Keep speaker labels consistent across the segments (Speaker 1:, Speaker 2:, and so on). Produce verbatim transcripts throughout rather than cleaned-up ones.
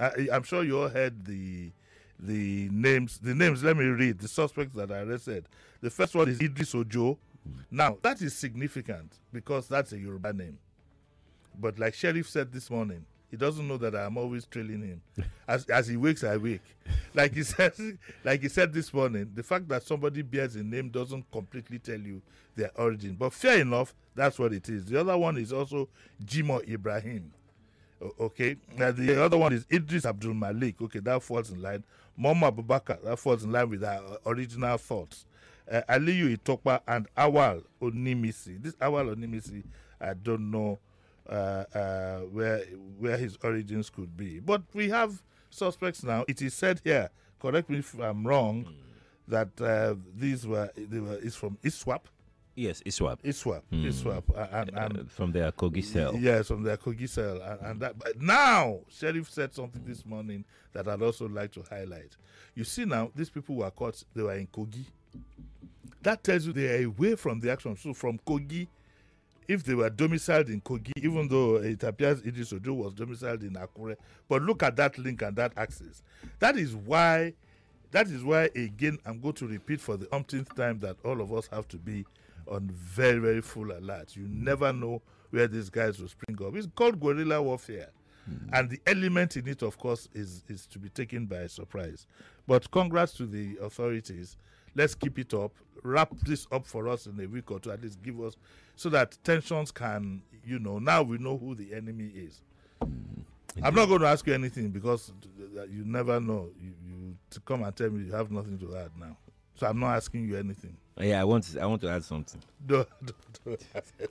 Speaker 1: I, I'm sure you all heard the the names. The names. Let me read the suspects that I arrested. The first one is Idris Ojo. Mm. Now that is significant because that's a Yoruba name. But like Sheriff said this morning, he doesn't know that I'm always trailing him. As as he wakes, I wake. Like he said, like he said this morning, the fact that somebody bears a name doesn't completely tell you their origin. But fair enough, that's what it is. The other one is also Jimo Ibrahim. Okay, now the other one is Idris Abdul Malik. Okay, that falls in line. Mama Abubakar, that falls in line with our original thoughts. Uh, Aliyu Itokpa and Awal Onimisi. This Awal Onimisi, I don't know uh, uh, where where his origins could be. But we have suspects now. It is said here, correct me if I'm wrong, mm. that uh, these were, they were is from ISWAP.
Speaker 2: Yes, ISWAP.
Speaker 1: ISWAP. Mm. ISWAP. And, and
Speaker 2: uh, from their Kogi cell.
Speaker 1: Yes, from their Kogi cell. And, and that, but now, Sheriff said something this morning that I'd also like to highlight. You see now, these people were caught, they were in Kogi. That tells you they are away from the action. So from Kogi, if they were domiciled in Kogi, even though it appears Idris Ojo was domiciled in Akure, but look at that link and that axis. That is why, that is why, again, I'm going to repeat for the umpteenth time that all of us have to be on very, very full alert. You never know where these guys will spring up. It's called guerrilla warfare. Mm-hmm. And the element in it, of course, is, is to be taken by surprise. But congrats to the authorities. Let's keep it up. Wrap this up for us in a week or two. At least give us, so that tensions can, you know, now we know who the enemy is. Mm-hmm. I'm not going to ask you anything because you never know. You, you to come and tell me you have nothing to add now. So I'm not asking you anything.
Speaker 2: Yeah, I want to, I want to add something.
Speaker 1: No, don't, don't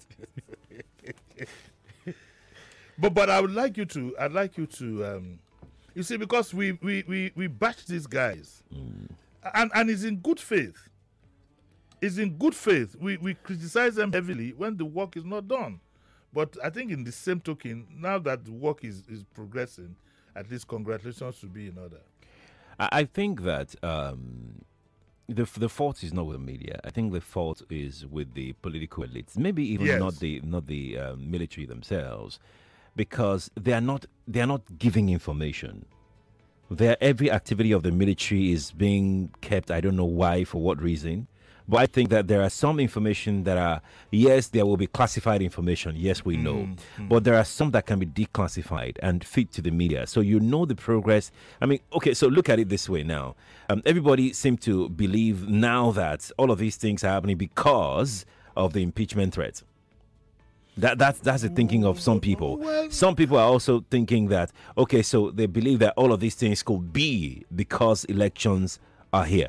Speaker 1: but but I would like you to I'd like you to um, you see, because we we we, we bash these guys mm. and and it's in good faith. It's in good faith. We we criticize them heavily when the work is not done. But I think in the same token, now that the work is, is progressing, at least congratulations should be in order.
Speaker 2: I think that um The the fault is not with the media. I think the fault is with the political elites. Maybe even
Speaker 1: yes.
Speaker 2: not the not the uh, military themselves, because they are not they are not giving information. Their every activity of the military is being kept. I don't know why, for what reason. But I think that there are some information that are, yes, there will be classified information. Yes, we know. Mm-hmm. But there are some that can be declassified and feed to the media. So you know the progress. I mean, okay, so look at it this way now. Um, everybody seems to believe now that all of these things are happening because of the impeachment threat. That that's that's the thinking of some people.
Speaker 1: Well,
Speaker 2: some people are also thinking that, okay, so they believe that all of these things could be because elections are here.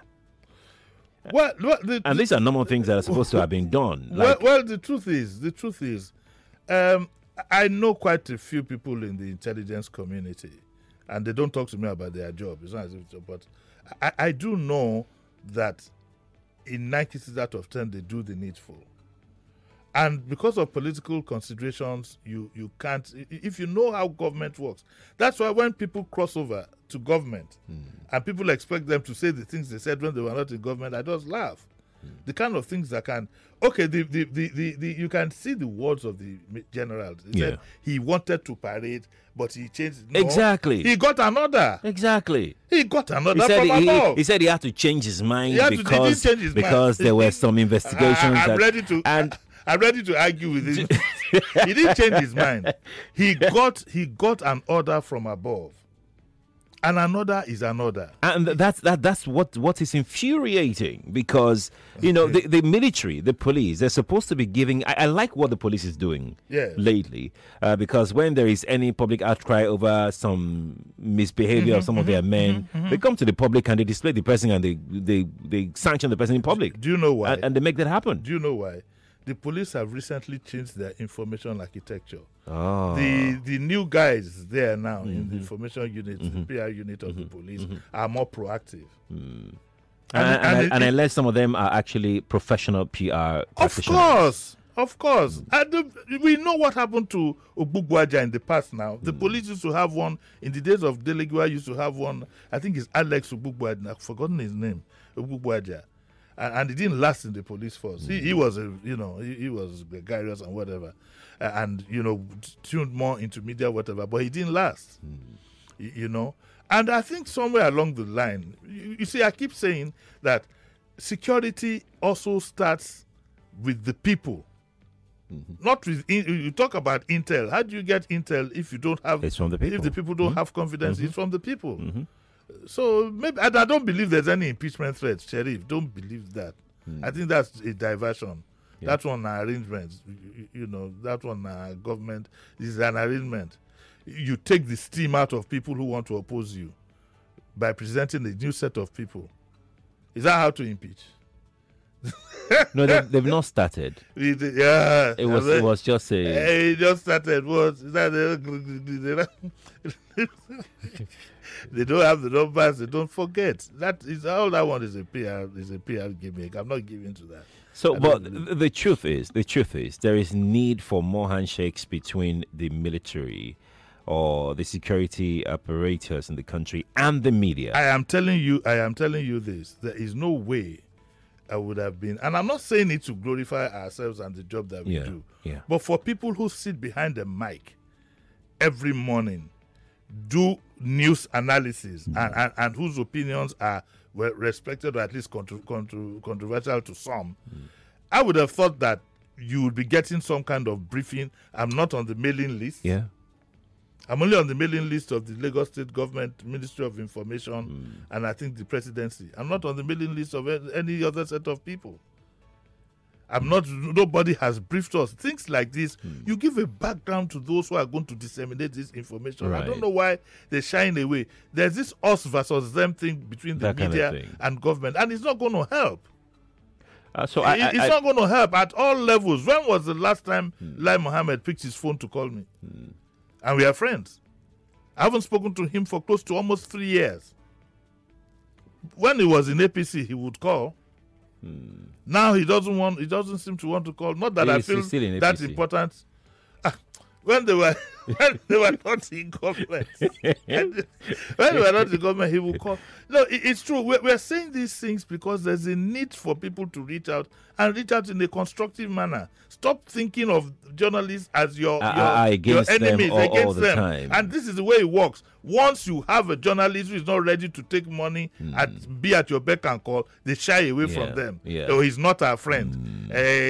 Speaker 1: Well, well the,
Speaker 2: and
Speaker 1: the,
Speaker 2: these are normal things that are supposed to have been done.
Speaker 1: Well,
Speaker 2: like,
Speaker 1: well, the truth is, the truth is, um, I know quite a few people in the intelligence community, and they don't talk to me about their job. It's not as if, but I, I do know that in ninety cases out of ten, they do the needful. And because of political considerations, you, you can't, if you know how government works. That's why when people cross over to government mm. and people expect them to say the things they said when they were not in government, I just laugh. Mm. The kind of things that can, okay, the, the, the, the, the you can see the words of the general. He
Speaker 2: yeah.
Speaker 1: said he wanted to parade, but he changed. No,
Speaker 2: exactly.
Speaker 1: He got another.
Speaker 2: Exactly.
Speaker 1: He got another
Speaker 2: he said
Speaker 1: from
Speaker 2: he,
Speaker 1: above.
Speaker 2: He said he had to change his mind
Speaker 1: He
Speaker 2: because,
Speaker 1: to, he change his
Speaker 2: because
Speaker 1: mind.
Speaker 2: there were some investigations.
Speaker 1: I, I'm
Speaker 2: that,
Speaker 1: ready to...
Speaker 2: And,
Speaker 1: I'm ready to argue with him. He didn't change his mind. He got he got an order from above, and another is an order.
Speaker 2: And that's that. That's what what is infuriating, because you know the, the military, the police, they're supposed to be giving. I, I like what the police is doing
Speaker 1: yes.
Speaker 2: lately, uh, because when there is any public outcry over some misbehavior
Speaker 1: mm-hmm,
Speaker 2: of some
Speaker 1: mm-hmm,
Speaker 2: of their men,
Speaker 1: mm-hmm, mm-hmm.
Speaker 2: they come to the public and they display the person and they they, they sanction the person in public.
Speaker 1: Do you know why?
Speaker 2: And, and they make that happen.
Speaker 1: Do you know why? The police have recently changed their information architecture.
Speaker 2: Oh.
Speaker 1: The the new guys there now
Speaker 2: mm-hmm.
Speaker 1: in the information unit,
Speaker 2: mm-hmm.
Speaker 1: the P R unit of
Speaker 2: mm-hmm.
Speaker 1: the police
Speaker 2: mm-hmm.
Speaker 1: are more proactive.
Speaker 2: Mm. And,
Speaker 1: and,
Speaker 2: and,
Speaker 1: and,
Speaker 2: and,
Speaker 1: it,
Speaker 2: and unless some of them are actually professional P R
Speaker 1: Of course. Of course. Mm. And the, we know what happened to Ogbugbuaja in the past now. The mm. police used to have one. In the days of Delegua, used to have one. I think it's Alex Ogbugbuaja. I've forgotten his name. Ogbugbuaja. And, and he didn't last in the police force. Mm. He, he was, a, you know, he, he was gregarious and whatever. Uh, and, you know, tuned more into media, whatever. But he didn't last. Mm. y- you know. And I think somewhere along the line, you, you see, I keep saying that security also starts with the people. Mm-hmm. Not with in, you talk about intel. How do you get intel if you don't have?
Speaker 2: It's from the people.
Speaker 1: If the people don't
Speaker 2: mm-hmm.
Speaker 1: have confidence,
Speaker 2: mm-hmm.
Speaker 1: it's from the people.
Speaker 2: Mm-hmm.
Speaker 1: So maybe and I don't believe there's any impeachment threat, Sheriff. Don't believe that. Mm. I think that's a diversion. Yeah. That one uh, arrangements. You, you know, that one uh, government is an arrangement. You take the steam out of people who want to oppose you by presenting a new set of people. Is that how to impeach?
Speaker 2: No, they, they've not started.
Speaker 1: It, yeah,
Speaker 2: it was. It was just a.
Speaker 1: It just started. What? That they don't have the numbers. They don't forget. That is all. That one is a P R. Is a P R gimmick. I'm not giving to that.
Speaker 2: So, but the, the truth is, the truth is, there is need for more handshakes between the military or the security apparatus in the country and the media.
Speaker 1: I am telling you. I am telling you this. There is no way I would have been, and I'm not saying it to glorify ourselves and the job that we
Speaker 2: yeah,
Speaker 1: do,
Speaker 2: yeah.
Speaker 1: but for people who sit behind the mic every morning, do news analysis, mm-hmm. and, and, and whose opinions are well respected or at least contro- contro- controversial to some, mm. I would have thought that you would be getting some kind of briefing. I'm not on the mailing list.
Speaker 2: Yeah.
Speaker 1: I'm only on the mailing list of the Lagos State Government, Ministry of Information,
Speaker 2: mm.
Speaker 1: and I think the presidency. I'm not on the mailing list of any other set of people. I'm not, nobody has briefed us. Things like this, mm. you give a background to those who are going to disseminate this information.
Speaker 2: Right.
Speaker 1: I don't know why they shine away. There's this us versus them thing between the
Speaker 2: that
Speaker 1: media
Speaker 2: kind of
Speaker 1: and government, and it's not going to help.
Speaker 2: Uh, so
Speaker 1: it,
Speaker 2: I, I,
Speaker 1: it's
Speaker 2: I,
Speaker 1: not going to help at all levels. When was the last time
Speaker 2: mm.
Speaker 1: Lai Mohammed picked his phone to call me?
Speaker 2: Mm.
Speaker 1: And we are friends. I haven't spoken to him for close to almost three years. When he was in A P C, he would call. Hmm. Now he doesn't want. He doesn't seem to want to call. Not that
Speaker 2: he
Speaker 1: I
Speaker 2: is,
Speaker 1: feel
Speaker 2: that
Speaker 1: that's important. Ah, when they were when they were not in government, when they were not in government, he would call. No, it, it's true. We're, we're saying these things because there's a need for people to reach out and reach out in a constructive manner. Stop thinking of journalists as your your,
Speaker 2: uh,
Speaker 1: your enemies
Speaker 2: all,
Speaker 1: against
Speaker 2: all the
Speaker 1: them.
Speaker 2: Time.
Speaker 1: And this is the way it works. Once you have a journalist who is not ready to take money mm. at be at your beck and call, they shy away
Speaker 2: yeah,
Speaker 1: from them.
Speaker 2: Yeah.
Speaker 1: So he's not our friend.
Speaker 2: Mm.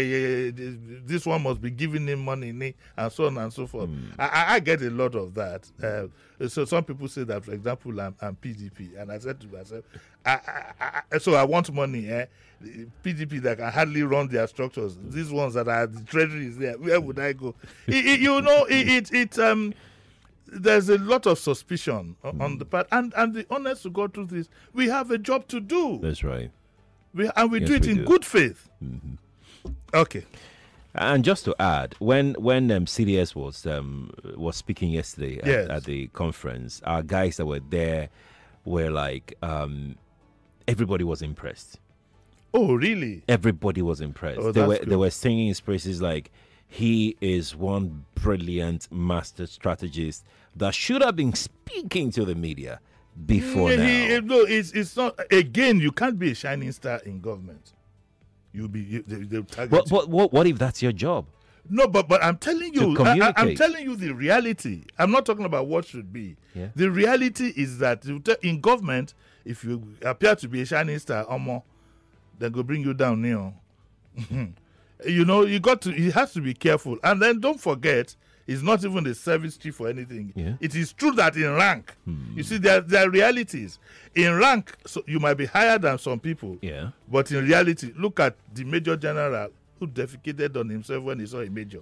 Speaker 1: Uh, this one must be giving him money, and so on and so forth. Mm. I, I get a lot of that. Uh, so some people say that, for example, I'm, I'm P D P, and I said to myself, I, I, I, so I want money. Eh? P D P that can hardly run their structures. These ones that are the treasury is there. Where would I go? it, it, you know, it, it, it um. There's a lot of suspicion on, mm. on the part, and and the honest to God truth is, we have a job to do.
Speaker 2: That's right.
Speaker 1: We and we
Speaker 2: yes,
Speaker 1: do it
Speaker 2: we
Speaker 1: in
Speaker 2: do.
Speaker 1: good faith.
Speaker 2: Mm-hmm.
Speaker 1: Okay.
Speaker 2: And just to add, when when um, C D S was um, was speaking yesterday at,
Speaker 1: yes.
Speaker 2: at the conference, our guys that were there were like, um, everybody was impressed.
Speaker 1: Oh, really?
Speaker 2: Everybody was impressed.
Speaker 1: Oh,
Speaker 2: they
Speaker 1: that's
Speaker 2: were
Speaker 1: good.
Speaker 2: they were singing his praises like he is one brilliant master strategist that should have been speaking to the media before
Speaker 1: he,
Speaker 2: now.
Speaker 1: He, no, it's it's not. Again, you can't be a shining star in government. You'll be you, they, they'll target
Speaker 2: But,
Speaker 1: you.
Speaker 2: but what what if that's your job?
Speaker 1: No, but but I'm telling you,
Speaker 2: To
Speaker 1: I, I, I'm
Speaker 2: communicate.
Speaker 1: telling you the reality. I'm not talking about what should be.
Speaker 2: Yeah.
Speaker 1: The reality is that you te- in government, if you appear to be a shining star, Omo, they go bring you down, you know. You know, you got to. You have to be careful, and then don't forget, it's not even a service chief or anything.
Speaker 2: Yeah.
Speaker 1: It is true that in rank,
Speaker 2: Hmm.
Speaker 1: you see, there there are realities. In rank, so you might be higher than some people.
Speaker 2: Yeah.
Speaker 1: But in reality, look at the major general who defecated on himself when he saw a major.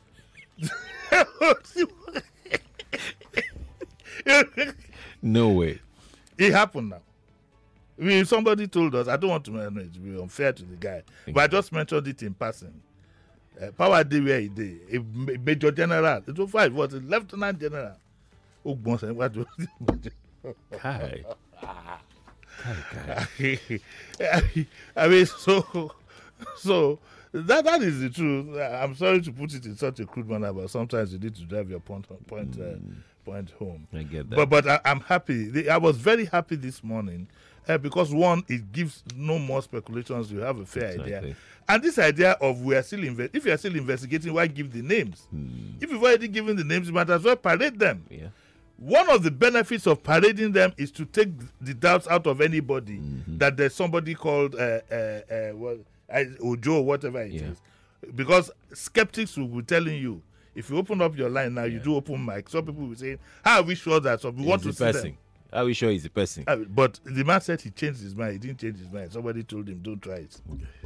Speaker 2: No way.
Speaker 1: It happened now. I mean, somebody told us, I don't want to, uh, to be unfair to the guy, but I just mentioned it in passing. Uh, power day where he did, a ma- major general, it was five, was a lieutenant general. Oh, bonse, what do
Speaker 2: Kai. Kai, Kai.
Speaker 1: I mean, so, so that that is the truth. I'm sorry to put it in such a crude manner, but sometimes you need to drive your point point uh, point home.
Speaker 2: I get that.
Speaker 1: But but I, I'm happy. The- I was very happy this morning uh, because one, it gives no more speculations. You have a fair idea,
Speaker 2: Exactly.
Speaker 1: and this idea of we are still inve- if you are still investigating, why give the names?
Speaker 2: Hmm.
Speaker 1: If you've already given the names, you might as well parade them.
Speaker 2: Yeah.
Speaker 1: One of the benefits of parading them is to take the doubts out of anybody mm-hmm. that there's somebody called uh, uh, uh, well, Ojo or whatever it yeah. is. Because skeptics will be telling you, if you open up your line now, yeah. you do open mic, some people will say, how are we sure that? So we
Speaker 2: he's
Speaker 1: want to
Speaker 2: the
Speaker 1: see
Speaker 2: person.
Speaker 1: them.
Speaker 2: Are we sure he's the person?
Speaker 1: Uh, but the man said he changed his mind. He didn't change his mind. Somebody told him, don't try it.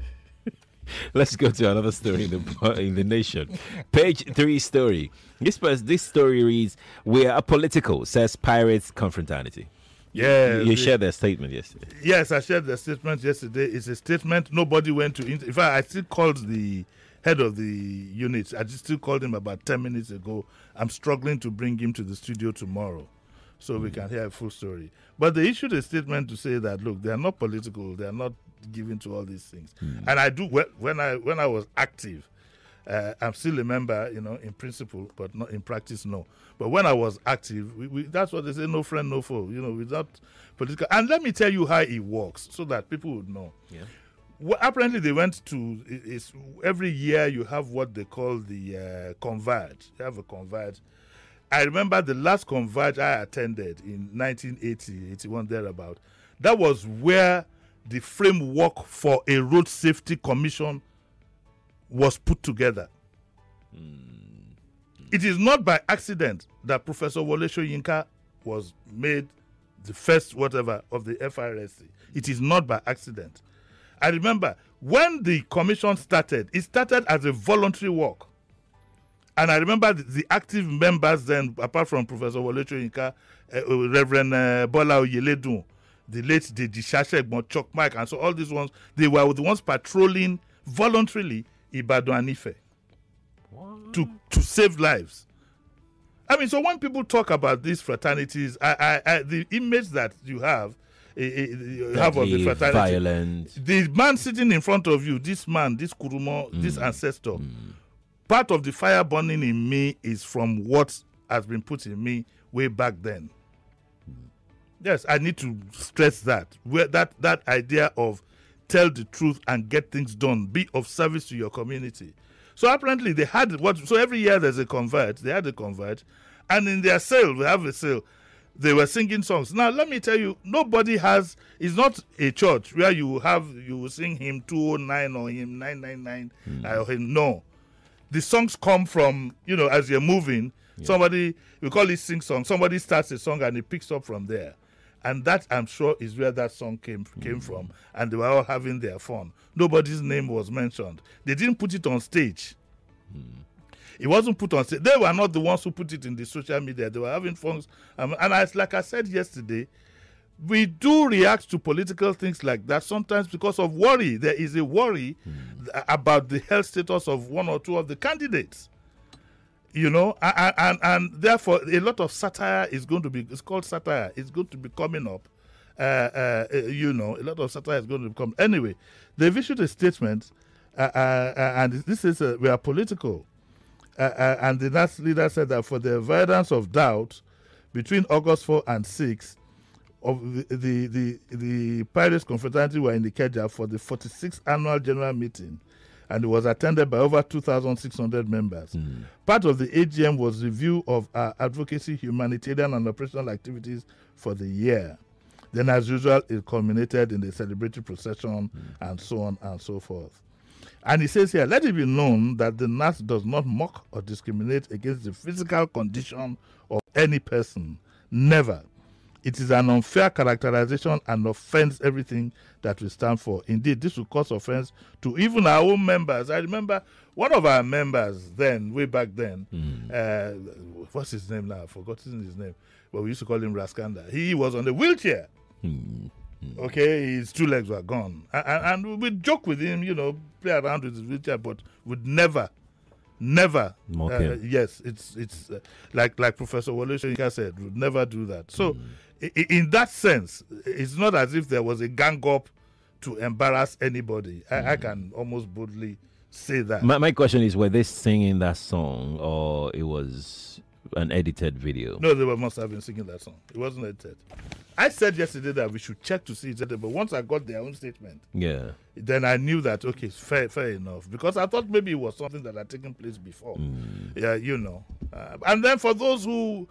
Speaker 2: Let's go to another story in the in the Nation. Page three story. This this story reads: "We are apolitical," says Pirates Confraternity.
Speaker 1: Yeah,
Speaker 2: you, you shared their statement yesterday.
Speaker 1: Yes, I shared their statement yesterday. It's a statement nobody went to. In fact, I still called the head of the unit. I just still called him about ten minutes ago. I'm struggling to bring him to the studio tomorrow, so mm-hmm. we can hear a full story. But they issued a statement to say that look, they are not political. They are not given to all these things. Mm. And I do when I when I was active, uh, I'm still a member, you know, in principle, but not in practice, no. But when I was active, we, we, that's what they say: no friend, no foe. You know, without political. And let me tell you how it works, so that people would know.
Speaker 2: Yeah.
Speaker 1: Well, apparently, they went to. It's every year you have what they call the uh, converge. You have a converge. I remember the last converge I attended in nineteen eighty, eighty-one thereabout. That was where the framework for a road safety commission was put together. Mm. It is not by accident that Professor Wole Soyinka was made the first whatever of the F R S C. It is not by accident. I remember when the commission started, it started as a voluntary work. And I remember the, the active members then, apart from Professor Wole Soyinka, uh, Reverend uh, Bola Oyeledun, the late Deji Shashek, Chuck Mike, and so all these ones, they were the ones patrolling voluntarily Ibadan and Ife to, to save lives. I mean, so when people talk about these fraternities, I, I, I, the image that you have, uh, you have of the fraternity,
Speaker 2: violent.
Speaker 1: The man sitting in front of you, this man, this Kurumo, mm. this ancestor, mm. part of the fire burning in me is from what has been put in me way back then. Yes, I need to stress that. Where that, that idea of tell the truth and get things done, be of service to your community. So apparently they had what, so every year there's a convert, they had a convert, and in their sale, we have a sale, they were singing songs. Now, let me tell you, nobody has, it's not a church where you have, you will sing hymn two oh nine or hymn nine ninety-nine, mm. or hymn, no. The songs come from, you know, as you're moving, yeah. somebody, we call it sing song, somebody starts a song and it picks up from there. And that, I'm sure, is where that song came came mm. from. And they were all having their fun. Nobody's name was mentioned. They didn't put it on stage. Mm. It wasn't put on stage. They were not the ones who put it in the social media. They were having fun. Um, and as, like I said yesterday, we do react to political things like that sometimes because of worry. There is a worry mm. about the health status of one or two of the candidates. You know, and, and and therefore a lot of satire is going to be, it's called satire, it's going to be coming up. Uh, uh, you know, a lot of satire is going to come. Anyway, they've issued a statement, uh, uh, and this is, uh, we are political. Uh, uh, and the last leader said that for the avoidance of doubt, between August fourth and sixth, of the, the, the, the Pirates Confraternity were in the Ikeja for the forty-sixth annual general meeting. And it was attended by over two thousand six hundred members. Mm. Part of the A G M was review of our advocacy, humanitarian and operational activities for the year. Then, as usual, it culminated in the celebratory procession mm. and so on and so forth. And he says here, let it be known that the N A S does not mock or discriminate against the physical condition of any person. Never. It is an unfair characterization and offends everything that we stand for. Indeed, this will cause offense to even our own members. I remember one of our members then, way back then, mm. uh, what's his name now? I've forgotten his name. But we used to call him Raskanda. He was on a wheelchair. Mm. Mm. Okay, his two legs were gone. And, and we'd joke with him, you know, play around with his wheelchair, but would never, never.
Speaker 2: Okay.
Speaker 1: Uh, yes, it's it's uh, like like Professor Wole Soyinka said, would never do that. So, mm. in that sense, it's not as if there was a gang up to embarrass anybody. I, mm. I can almost boldly say that.
Speaker 2: My, my question is, were they singing that song or it was an edited video?
Speaker 1: No, they were, must have been singing that song. It wasn't edited. I said yesterday that we should check to see it, but once I got their own statement,
Speaker 2: yeah,
Speaker 1: then I knew that, okay, fair, fair enough. Because I thought maybe it was something that had taken place before. Mm. Yeah, you know. Uh, and then for those who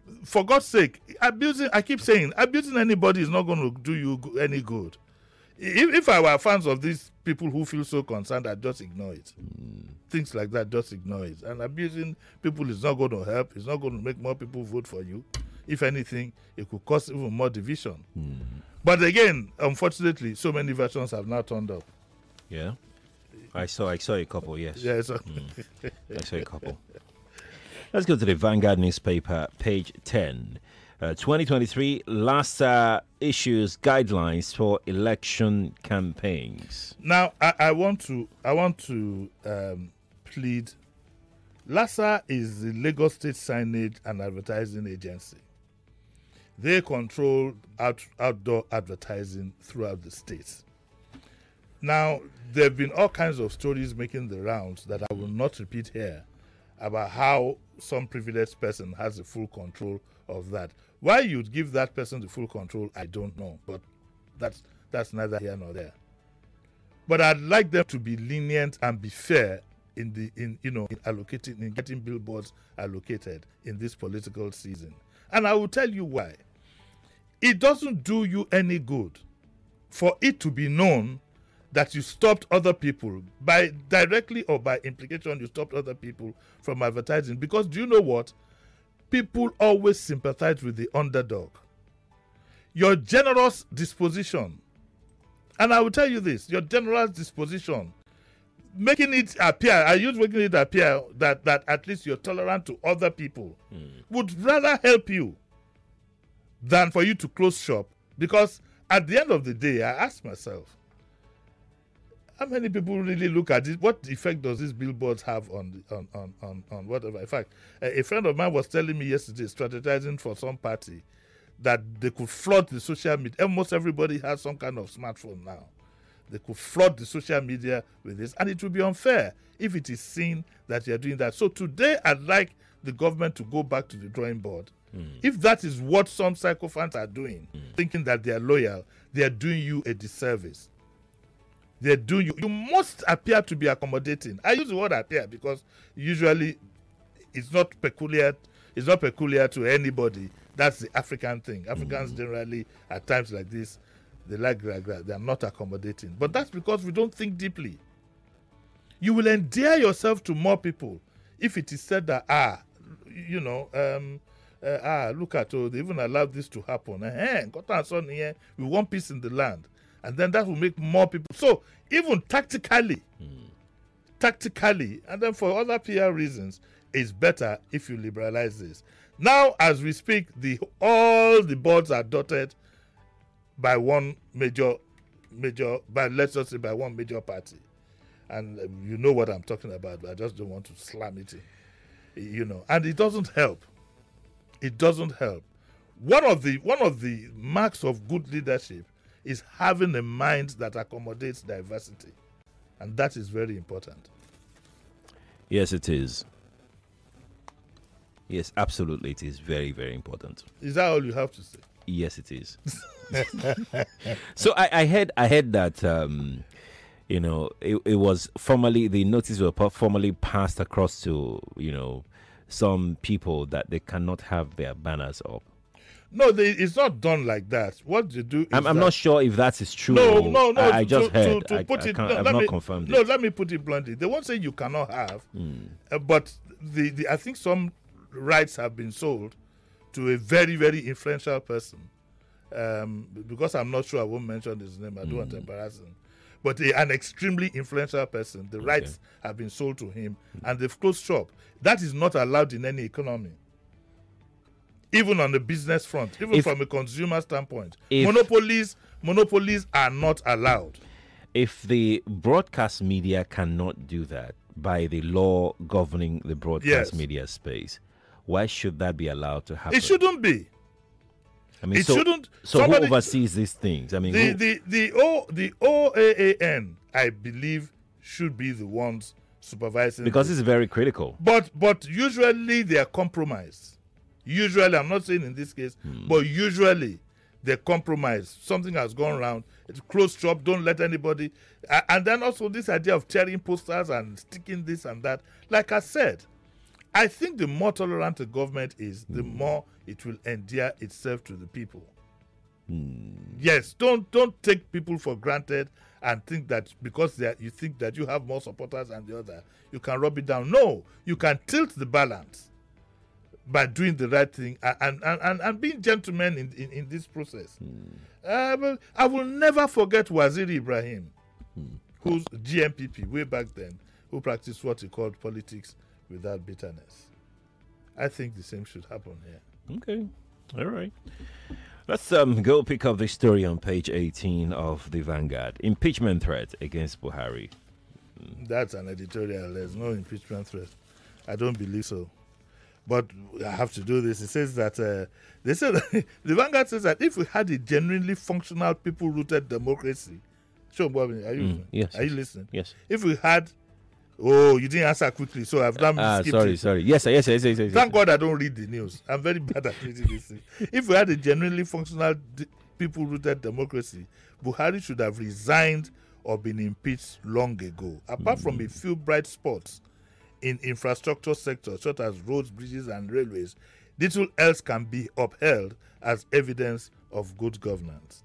Speaker 1: for God's sake, abusing, I keep saying, abusing anybody is not going to do you go- any good. If, if I were fans of these people who feel so concerned, I'd just ignore it. Mm. Things like that, just ignore it. And abusing people is not going to help. It's not going to make more people vote for you. If anything, it could cause even more division. Mm. But again, unfortunately, so many versions have now turned up.
Speaker 2: Yeah. I saw I saw a couple, yes.
Speaker 1: Yeah, so
Speaker 2: mm. I saw a couple. Let's go to the Vanguard newspaper, page ten. Uh, twenty twenty-three, LASA issues guidelines for election campaigns.
Speaker 1: Now, I, I want to I want to um, plead. LASA is the Lagos State Signage and Advertising Agency. They control out, outdoor advertising throughout the state. Now, there have been all kinds of stories making the rounds that I will not repeat here about how some privileged person has the full control of that. Why you'd give that person the full control, I don't know, but that's that's neither here nor there. But I'd like them to be lenient and be fair in the in you know in allocating in getting billboards allocated in this political season. And I will tell you why. It doesn't do you any good for it to be known that you stopped other people, by directly or by implication, you stopped other people from advertising. Because do you know what? People always sympathize with the underdog. Your generous disposition, and I will tell you this, your generous disposition, making it appear, I use making it appear that, that at least you're tolerant to other people, mm. would rather help you than for you to close shop. Because at the end of the day, I ask myself, how many people really look at it? What effect does these billboards have on the, on, on, on, on whatever? In fact, a, a friend of mine was telling me yesterday, strategizing for some party, that they could flood the social media. Almost everybody has some kind of smartphone now. They could flood the social media with this, and it would be unfair if it is seen that you're doing that. So today, I'd like the government to go back to the drawing board. Mm. If that is what some sycophants are doing, mm. thinking that they are loyal, they are doing you a disservice. They're doing you. You must appear to be accommodating. I use the word appear because usually it's not peculiar. It's not peculiar to anybody. That's the African thing. Africans mm. generally, at times like this, they like that. They are not accommodating. But that's because we don't think deeply. You will endear yourself to more people if it is said that, ah, you know, um, uh, ah, look at, oh, they even allowed this to happen. Eh, got our son here. We want peace in the land. And then that will make more people. So even tactically, mm. tactically, and then for other P R reasons, it's better if you liberalize this. Now, as we speak, the all the boards are dotted by one major, major, by let's just say by one major party, and uh, you know what I'm talking about. But I just don't want to slam it, you know. And it doesn't help. It doesn't help. One of the one of the marks of good leadership is having a mind that accommodates diversity. And that is very important.
Speaker 2: Yes, it is. Yes, absolutely. It is very, very important.
Speaker 1: Is that all you have to say?
Speaker 2: Yes, it is. So I, I heard I heard that, um, you know, it, it was formally, the notice was formally passed across to, you know, some people that they cannot have their banners up.
Speaker 1: No, they, it's not done like that. What they do is
Speaker 2: I'm, I'm not sure if that is true.
Speaker 1: No, no, no.
Speaker 2: I, I just
Speaker 1: to,
Speaker 2: heard.
Speaker 1: To, to
Speaker 2: I,
Speaker 1: put
Speaker 2: I
Speaker 1: it,
Speaker 2: can't,
Speaker 1: no,
Speaker 2: I've
Speaker 1: let
Speaker 2: not
Speaker 1: me,
Speaker 2: confirmed
Speaker 1: no,
Speaker 2: it.
Speaker 1: let me put it bluntly. They won't say you cannot have,
Speaker 2: mm.
Speaker 1: uh, but the, the I think some rights have been sold to a very, very influential person. Um, because I'm not sure, I won't mention his name. I don't mm. want to embarrass him. But a, an extremely influential person. The okay. rights have been sold to him, mm. and they've closed shop. That is not allowed in any economy. Even on the business front, even if, from a consumer standpoint, monopolies monopolies are not allowed.
Speaker 2: If the broadcast media cannot do that by the law governing the broadcast yes. media space, why should that be allowed to happen?
Speaker 1: It shouldn't be.
Speaker 2: I mean,
Speaker 1: it
Speaker 2: so,
Speaker 1: shouldn't.
Speaker 2: So somebody, who oversees these things? I mean,
Speaker 1: the
Speaker 2: who,
Speaker 1: the the O the O A A N, I believe, should be the ones supervising
Speaker 2: because
Speaker 1: this.
Speaker 2: It's very critical.
Speaker 1: But but usually they are compromised. Usually, I'm not saying in this case, hmm. but usually they compromise. Something has gone wrong. It's closed shop. Don't let anybody. Uh, and then also this idea of tearing posters and sticking this and that. Like I said, I think the more tolerant a government is, the more it will endear itself to the people.
Speaker 2: Mm.
Speaker 1: Yes, don't don't take people for granted and think that because they are, you think that you have more supporters than the other, you can rub it down. No, you can tilt the balance by doing the right thing and and, and, and being gentlemen in, in, in this process.
Speaker 2: Mm.
Speaker 1: Uh, but I will never forget Waziri Ibrahim,
Speaker 2: Mm.
Speaker 1: who's G M P P way back then, who practiced what he called politics without bitterness. I think the same should happen here.
Speaker 2: Okay. All right. Let's um, go pick up the story on page eighteen of the Vanguard. Impeachment threat against Buhari.
Speaker 1: That's an editorial. There's no impeachment threat. I don't believe so. But I have to do this. It says that uh, they said the Vanguard says that if we had a genuinely functional, people-rooted democracy, sure, Bobby, are you
Speaker 2: Mm, yes,
Speaker 1: are you
Speaker 2: yes.
Speaker 1: listening?
Speaker 2: Yes.
Speaker 1: If we had, oh, you didn't answer quickly, so I've done.
Speaker 2: Ah,
Speaker 1: skipped
Speaker 2: sorry,
Speaker 1: it.
Speaker 2: sorry. Yes, yes, yes, yes, yes.
Speaker 1: Thank God I don't read the news. I'm very bad at reading this thing. If we had a genuinely functional, d- people-rooted democracy, Buhari should have resigned or been impeached long ago. Apart mm. from a few bright spots in infrastructure sectors such as roads, bridges, and railways, little else can be upheld as evidence of good governance.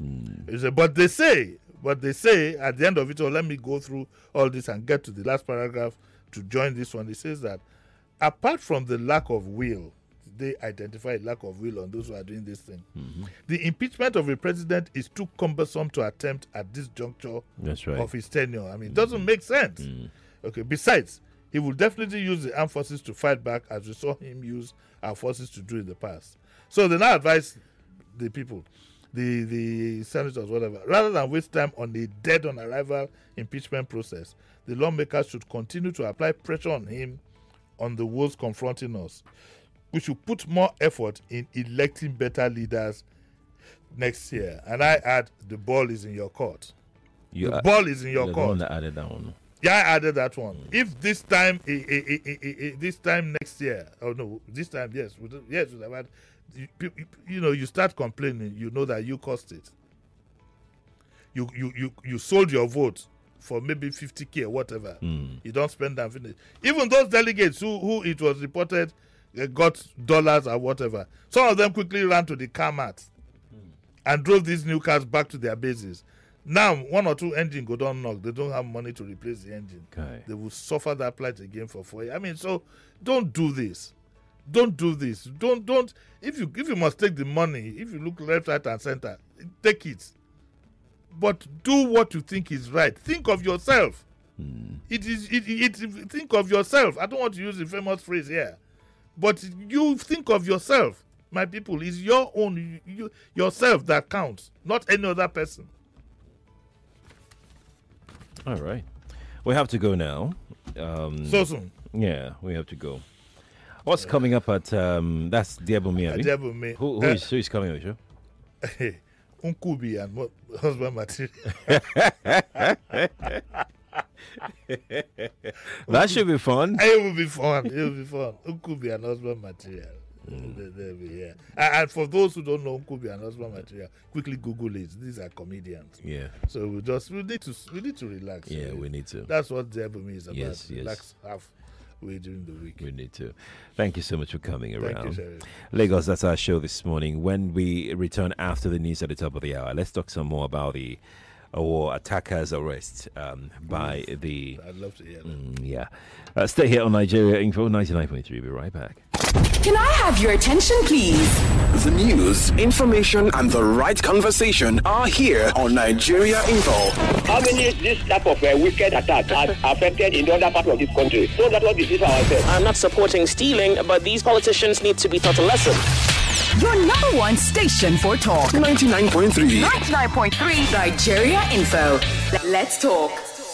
Speaker 1: Mm. But they say, but they say at the end of it all, let me go through all this and get to the last paragraph to join this one. It says that apart from the lack of will, they identify a lack of will on those who are doing this thing. Mm-hmm. The impeachment of a president is too cumbersome to attempt at this juncture
Speaker 2: That's right.
Speaker 1: of his tenure. I mean, it doesn't make sense. Mm. Okay. Besides, he will definitely use the armed forces to fight back, as we saw him use our forces to do in the past. So they now advise the people, the the senators, whatever, rather than waste time on the dead on arrival impeachment process, the lawmakers should continue to apply pressure on him on the woes confronting us. We should put more effort in electing better leaders next year. And I add, the ball is in your court.
Speaker 2: You
Speaker 1: the
Speaker 2: are,
Speaker 1: ball is in your
Speaker 2: the
Speaker 1: court.
Speaker 2: one that added that one.
Speaker 1: Yeah, I added that one. Mm. If this time, eh, eh, eh, eh, eh, eh, this time next year, oh no, this time, yes, we do, yes, we have had, you, you, you know, you start complaining, you know that you cost it. You you you you sold your vote for maybe fifty K or whatever. Mm. You don't spend and finish. Even those delegates who who it was reported uh, got dollars or whatever, some of them quickly ran to the car mat mm. and drove these new cars back to their bases. Now, one or two engine go down knock. They don't have money to replace the engine.
Speaker 2: Okay.
Speaker 1: They will suffer that plight again for four years. I mean, so don't do this. Don't do this. Don't don't. If you if you must take the money, if you look left, right, and center, take it. But do what you think is right. Think of yourself. Hmm. It is it, it, it. Think of yourself. I don't want to use the famous phrase here, but you think of yourself, my people. It's your own you, yourself that counts, not any other person.
Speaker 2: All right. We have to go now. Um,
Speaker 1: so soon?
Speaker 2: Yeah, we have to go. What's yeah. coming up at, um, that's Diabumi, Abi?
Speaker 1: Diabumi.
Speaker 2: Who, who, uh, is, who is coming with you?
Speaker 1: Unkubi and mo- husband material.
Speaker 2: That should be fun.
Speaker 1: It will be fun. It will be fun. Unkubi and husband material. Mm. They, they'll be here. And, and for those who don't know Unkubi and husband material, quickly Google it. These are comedians.
Speaker 2: Yeah.
Speaker 1: So we just we need to we need to relax.
Speaker 2: Yeah,
Speaker 1: really.
Speaker 2: we need to.
Speaker 1: That's what Diabumi is about.
Speaker 2: Yes,
Speaker 1: relax
Speaker 2: yes.
Speaker 1: halfway during the week.
Speaker 2: We need to. Thank you so much for coming around.
Speaker 1: Thank you, Sheriff.
Speaker 2: Lagos, that's our show this morning. When we return after the news at the top of the hour, let's talk some more about the or attackers' arrest um, by
Speaker 1: Oof.
Speaker 2: the.
Speaker 1: I'd love to hear that.
Speaker 2: Mm, yeah. Uh, stay here on Nigeria Info ninety-nine point three. We'll be right back.
Speaker 3: Can I have your attention, please?
Speaker 4: The news, information, and the right conversation are here on Nigeria Info.
Speaker 5: How many this type of uh, wicked attack has affected in the other part of this country? So that's what this is ourselves.
Speaker 6: I'm not supporting stealing, but these politicians need to be taught a lesson.
Speaker 3: Your number one station for talk.
Speaker 4: ninety-nine point three.
Speaker 3: ninety-nine point three Nigeria Info. Let's talk.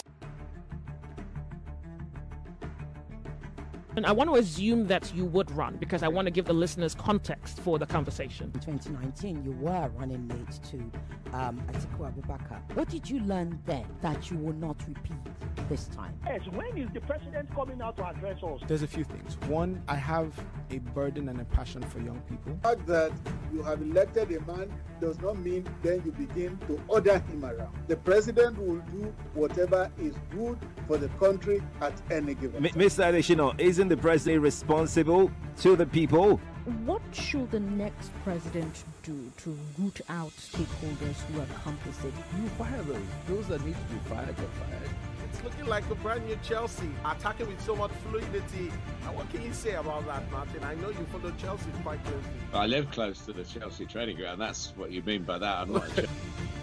Speaker 6: And I want to assume that you would run because I want to give the listeners context for the conversation.
Speaker 7: In twenty nineteen, you were running mate to um, Atiku Abubakar. What did you learn then that you will not repeat this time?
Speaker 5: Yes, when is the president coming out to address us?
Speaker 8: There's a few things. One, I have a burden and a passion for young people.
Speaker 9: The fact that you have elected a man does not mean then you begin to order him around. The president will do whatever is good for the country at any given time.
Speaker 10: Mister Adeshino, isn't
Speaker 2: Isn't the president responsible to the people?
Speaker 10: What should the next president do to root out stakeholders who are complicit?
Speaker 11: You fire those. Those that need to be fired are fired.
Speaker 12: It's looking like a brand new Chelsea, attacking with so much fluidity. And what can you say about that, Martin? I know you follow Chelsea quite closely.
Speaker 13: I live close to the Chelsea training ground. That's what you mean by that. I'm not.